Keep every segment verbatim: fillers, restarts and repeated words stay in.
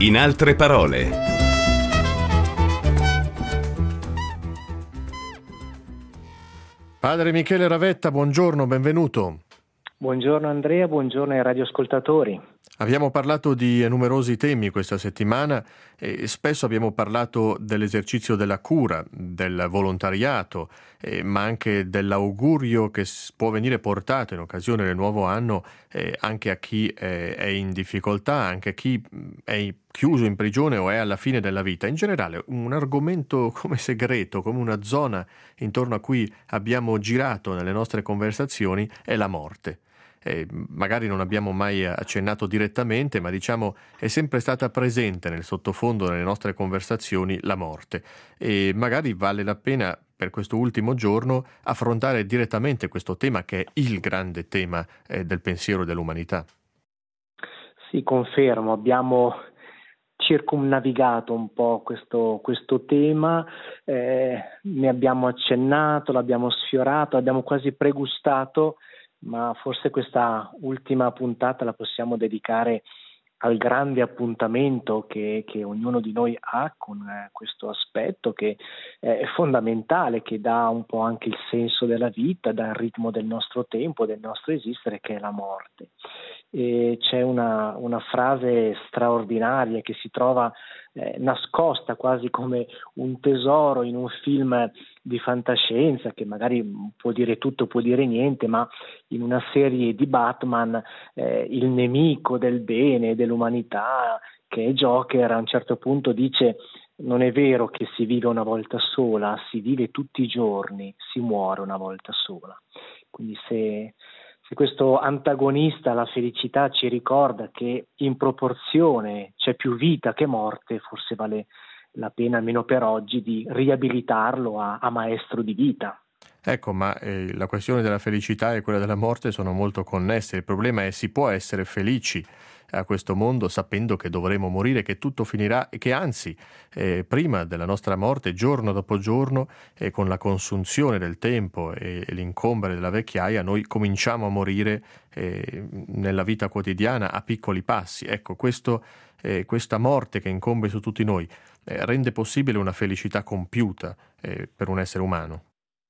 In altre parole. Padre Michele Ravetta, buongiorno, benvenuto. Buongiorno Andrea, buongiorno ai radioascoltatori. Abbiamo parlato di numerosi temi questa settimana e spesso abbiamo parlato dell'esercizio della cura, del volontariato, eh, ma anche dell'augurio che può venire portato in occasione del nuovo anno eh, anche a chi eh, è in difficoltà, anche a chi è chiuso in prigione o è alla fine della vita. In generale, un argomento come segreto, come una zona intorno a cui abbiamo girato nelle nostre conversazioni è la morte. Eh, magari non abbiamo mai accennato direttamente, ma diciamo è sempre stata presente nel sottofondo delle nostre conversazioni la morte, e magari vale la pena per questo ultimo giorno affrontare direttamente questo tema che è il grande tema eh, del pensiero dell'umanità. Sì, confermo, abbiamo circumnavigato un po' questo, questo tema, eh, ne abbiamo accennato, l'abbiamo sfiorato, abbiamo quasi pregustato, ma forse questa ultima puntata la possiamo dedicare al grande appuntamento che, che ognuno di noi ha con eh, questo aspetto che eh, è fondamentale, che dà un po' anche il senso della vita, dà il ritmo del nostro tempo, del nostro esistere, che è la morte. E c'è una, una frase straordinaria che si trova eh, nascosta quasi come un tesoro in un film di fantascienza, che magari può dire tutto, può dire niente, ma in una serie di Batman eh, il nemico del bene, dell'umanità, che è Joker, a un certo punto dice: non è vero che si vive una volta sola, si vive tutti i giorni, si muore una volta sola. Quindi se Se questo antagonista alla felicità ci ricorda che in proporzione c'è più vita che morte, forse vale la pena, almeno per oggi, di riabilitarlo a, a maestro di vita. Ecco, ma eh, la questione della felicità e quella della morte sono molto connesse. Il problema è: si può essere felici a questo mondo sapendo che dovremo morire, che tutto finirà e che anzi eh, prima della nostra morte, giorno dopo giorno, eh, con la consunzione del tempo e, e l'incombere della vecchiaia, noi cominciamo a morire eh, nella vita quotidiana a piccoli passi. Ecco, questo, eh, questa morte che incombe su tutti noi eh, rende possibile una felicità compiuta eh, per un essere umano.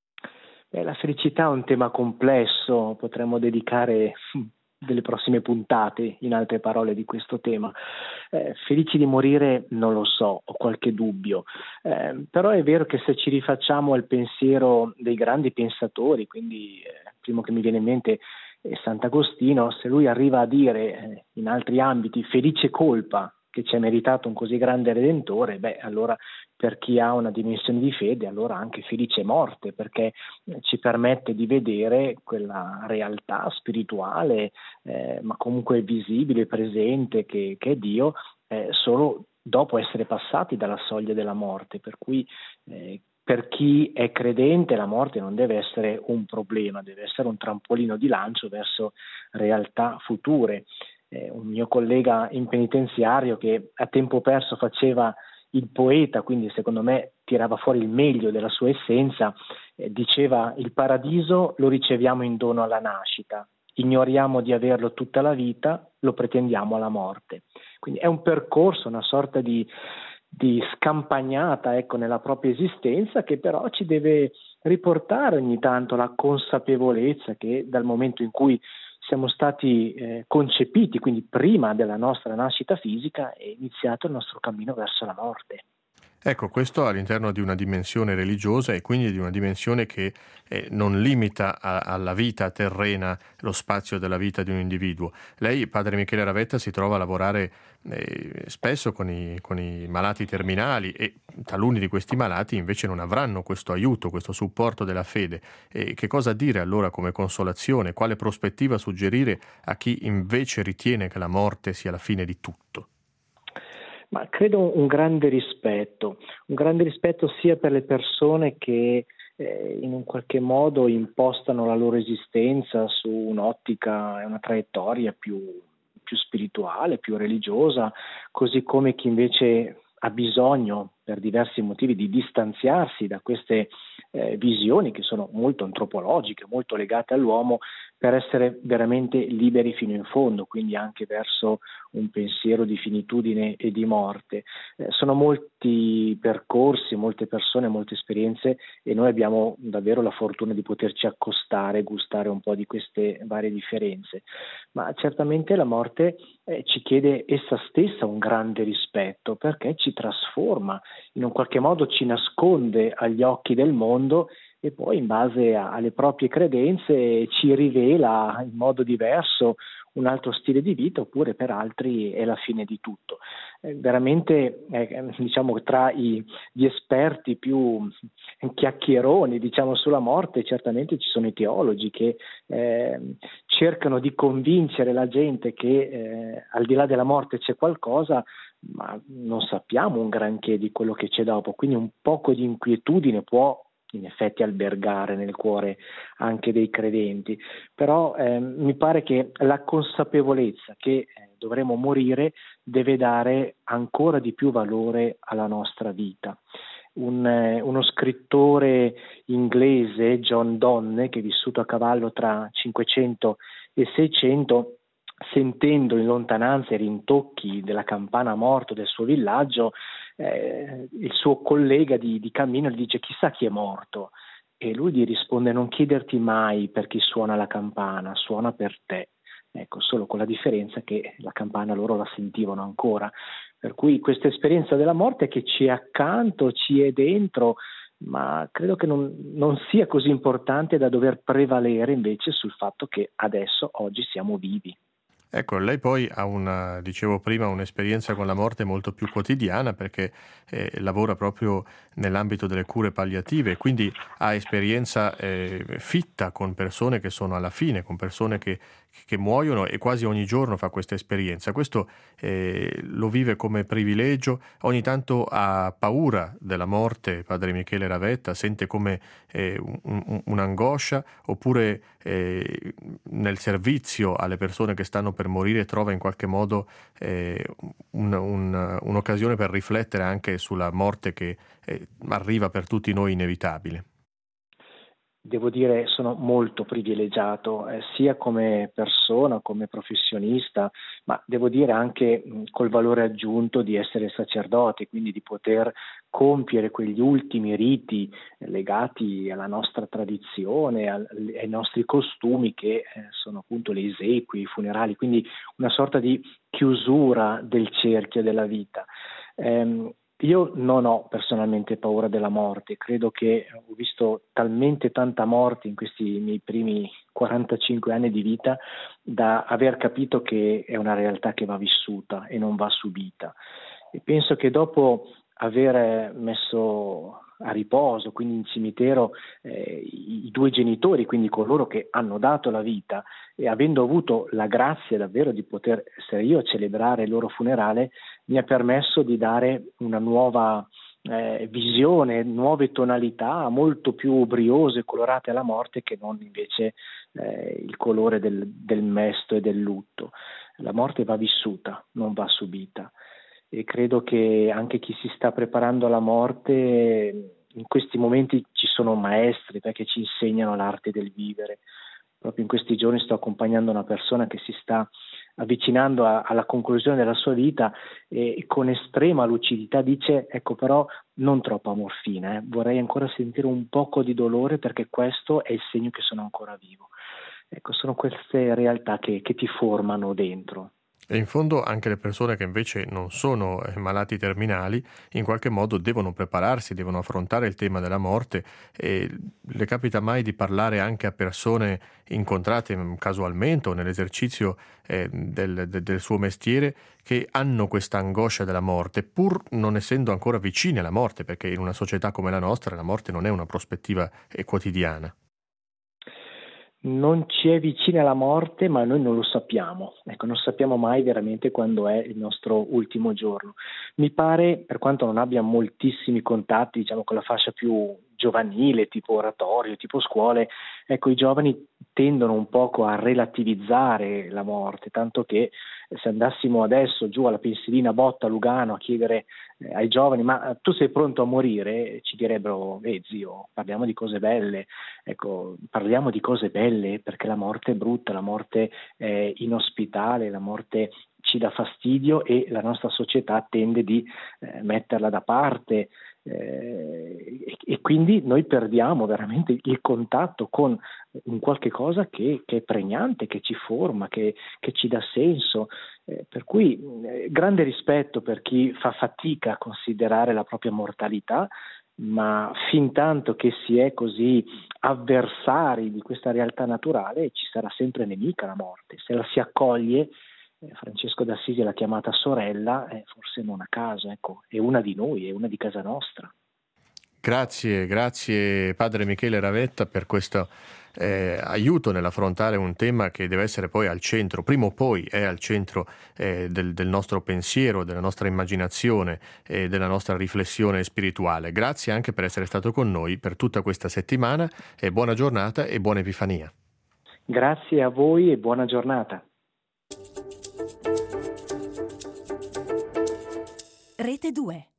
Beh, la felicità è un tema complesso, potremmo dedicare delle prossime puntate, in altre parole, di questo tema. Eh, felici di morire non lo so, ho qualche dubbio, eh, però è vero che se ci rifacciamo al pensiero dei grandi pensatori, quindi eh, il primo che mi viene in mente è Sant'Agostino, se lui arriva a dire eh, in altri ambiti felice colpa che ci è meritato un così grande Redentore, beh, allora per chi ha una dimensione di fede, allora anche felice morte, perché ci permette di vedere quella realtà spirituale, eh, ma comunque visibile, presente, che, che è Dio, eh, solo dopo essere passati dalla soglia della morte, per cui eh, per chi è credente la morte non deve essere un problema, deve essere un trampolino di lancio verso realtà future. Eh, un mio collega in penitenziario che a tempo perso faceva il poeta, quindi secondo me tirava fuori il meglio della sua essenza, eh, diceva: il paradiso lo riceviamo in dono alla nascita, ignoriamo di averlo tutta la vita, lo pretendiamo alla morte. Quindi è un percorso, una sorta di, di scampagnata, ecco, nella propria esistenza, che però ci deve riportare ogni tanto la consapevolezza che dal momento in cui siamo stati eh, concepiti, quindi prima della nostra nascita fisica, è iniziato il nostro cammino verso la morte. Ecco, questo all'interno di una dimensione religiosa e quindi di una dimensione che eh, non limita a, alla vita terrena lo spazio della vita di un individuo. Lei, padre Michele Ravetta, si trova a lavorare eh, spesso con i, con i malati terminali, e taluni di questi malati invece non avranno questo aiuto, questo supporto della fede. E che cosa dire allora come consolazione? Quale prospettiva suggerire a chi invece ritiene che la morte sia la fine di tutto? Ma credo un grande rispetto, un grande rispetto sia per le persone che eh, in un qualche modo impostano la loro esistenza su un'ottica e una traiettoria più, più spirituale, più religiosa, così come chi invece ha bisogno, per per diversi motivi di distanziarsi da queste eh, visioni che sono molto antropologiche, molto legate all'uomo, per essere veramente liberi fino in fondo, quindi anche verso un pensiero di finitudine e di morte. Eh, sono molti percorsi, molte persone, molte esperienze, e noi abbiamo davvero la fortuna di poterci accostare, gustare un po' di queste varie differenze. Ma certamente la morte eh, ci chiede essa stessa un grande rispetto, perché ci trasforma, in un qualche modo ci nasconde agli occhi del mondo, e poi in base a, alle proprie credenze ci rivela in modo diverso un altro stile di vita, oppure per altri è la fine di tutto. Eh, veramente eh, diciamo tra i, gli esperti più chiacchieroni diciamo sulla morte, certamente ci sono i teologi che eh, cercano di convincere la gente che eh, al di là della morte c'è qualcosa, ma non sappiamo un granché di quello che c'è dopo, quindi un poco di inquietudine può in effetti albergare nel cuore anche dei credenti, però eh, mi pare che la consapevolezza che eh, dovremo morire deve dare ancora di più valore alla nostra vita. Un, eh, uno scrittore inglese, John Donne, che è vissuto a cavallo tra cinquecento e seicento, sentendo in lontananza i rintocchi della campana a morto del suo villaggio, eh, il suo collega di, di cammino gli dice: chissà chi è morto, e lui gli risponde: non chiederti mai per chi suona la campana, suona per te. Ecco, solo con la differenza che la campana loro la sentivano ancora, per cui questa esperienza della morte che ci è accanto, ci è dentro, ma credo che non, non sia così importante da dover prevalere invece sul fatto che adesso, oggi, siamo vivi. Ecco, lei poi ha una, dicevo prima, un'esperienza con la morte molto più quotidiana, perché eh, lavora proprio nell'ambito delle cure palliative, quindi ha esperienza eh, fitta con persone che sono alla fine, con persone che, che muoiono, e quasi ogni giorno fa questa esperienza. Questo eh, lo vive come privilegio. Ogni tanto ha paura della morte, padre Michele Ravetta, sente come eh, un, un, un'angoscia, oppure eh, nel servizio alle persone che stanno per morire trova in qualche modo eh, un, un, un'occasione per riflettere anche sulla morte che eh, arriva per tutti noi inevitabile. Devo dire, sono molto privilegiato, eh, sia come persona, come professionista, ma devo dire anche mh, col valore aggiunto di essere sacerdote, quindi di poter compiere quegli ultimi riti eh, legati alla nostra tradizione, al, ai nostri costumi, che eh, sono appunto le esequie, i funerali, quindi una sorta di chiusura del cerchio della vita. Ehm, Io non ho personalmente paura della morte, credo che ho visto talmente tanta morte in questi miei primi quarantacinque anni di vita da aver capito che è una realtà che va vissuta e non va subita. E penso che dopo aver messo a riposo, quindi in cimitero, eh, i, i due genitori, quindi coloro che hanno dato la vita, e avendo avuto la grazia davvero di poter essere io a celebrare il loro funerale, mi ha permesso di dare una nuova eh, visione, nuove tonalità molto più briose e colorate alla morte, che non invece eh, il colore del, del mesto e del lutto. La morte va vissuta, non va subita. E credo che anche chi si sta preparando alla morte, in questi momenti ci sono maestri perché ci insegnano l'arte del vivere. Proprio in questi giorni sto accompagnando una persona che si sta avvicinando a, alla conclusione della sua vita, e, e con estrema lucidità dice: ecco, però non troppa morfina, eh. vorrei ancora sentire un poco di dolore, perché questo è il segno che sono ancora vivo. Ecco, sono queste realtà che, che ti formano dentro. E in fondo anche le persone che invece non sono eh, malati terminali in qualche modo devono prepararsi, devono affrontare il tema della morte. E le capita mai di parlare anche a persone incontrate casualmente o nell'esercizio eh, del, de, del suo mestiere, che hanno questa angoscia della morte, pur non essendo ancora vicine alla morte, perché in una società come la nostra la morte non è una prospettiva eh, quotidiana? Non ci è vicina la morte, ma noi non lo sappiamo. Ecco, non sappiamo mai veramente quando è il nostro ultimo giorno. Mi pare, per quanto non abbia moltissimi contatti, diciamo, con la fascia più giovanile, tipo oratorio, tipo scuole, ecco, i giovani tendono un poco a relativizzare la morte, tanto che se andassimo adesso giù alla pensilina Botta, Lugano, a chiedere eh, ai giovani ma tu sei pronto a morire? Ci direbbero eh zio, parliamo di cose belle, ecco, parliamo di cose belle perché la morte è brutta, la morte è inospitale, la morte ci dà fastidio e la nostra società tende di eh, metterla da parte. Eh, e, e quindi noi perdiamo veramente il contatto con un qualche cosa che, che è pregnante, che ci forma, che, che ci dà senso, eh, per cui eh, grande rispetto per chi fa fatica a considerare la propria mortalità, ma fin tanto che si è così avversari di questa realtà naturale ci sarà sempre nemica la morte. Se la si accoglie, eh, Francesco d'Assisi l'ha chiamata sorella, eh, forse non a caso, ecco, è una di noi, è una di casa nostra. Grazie, grazie Padre Michele Ravetta per questo eh, aiuto nell'affrontare un tema che deve essere poi al centro, prima o poi è al centro eh, del, del nostro pensiero, della nostra immaginazione e della nostra riflessione spirituale. Grazie anche per essere stato con noi per tutta questa settimana e buona giornata e buona Epifania. Grazie a voi e buona giornata. Rete due.